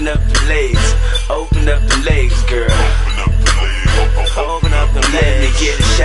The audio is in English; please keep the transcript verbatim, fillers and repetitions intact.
Open up the legs, open up the legs, girl. Open up the legs, let me get a shot.